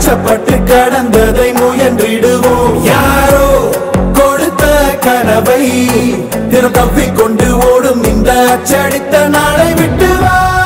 கஷ்டப்பட்டு கடந்ததை முயன்றிடுவோம். யாரோ கொடுத்த கனவை தினம் தப்பிக்கொண்டு ஓடும் இந்த அச்சடித்த நாளை விட்டு வா.